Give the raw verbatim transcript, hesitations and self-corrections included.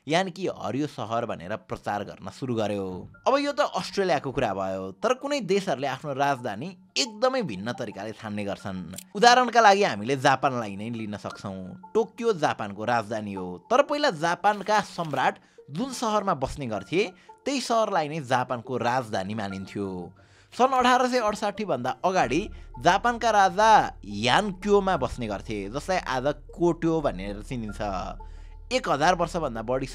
यानि कि हरियो सहर भनेर प्रचार गर्न सुरु गर्यो। अब यो त अस्ट्रेलियाको कुरा भयो, तर कुनै देशहरूले आफ्नो राजधानी एकदमै भिन्न तरिकाले ठान्ने गर्छन्। उदाहरणका लागि हामीले जापानलाई नै लिन सक्छौँ। टोकियो जापानको राजधानी हो, तर पहिला जापानका सम्राट जुन सहरमा बस्ने गर्थे त्यही सहरलाई नै जापानको राजधानी मानिन्थ्यो। सन् अठार सय अडसाठी भन्दा अगाडि जापानका राजा यानक्योमा बस्ने गर्थे, जसलाई आज कोट्यो भनेर चिनिन्छ। एक हजार वर्षभन्दा बढी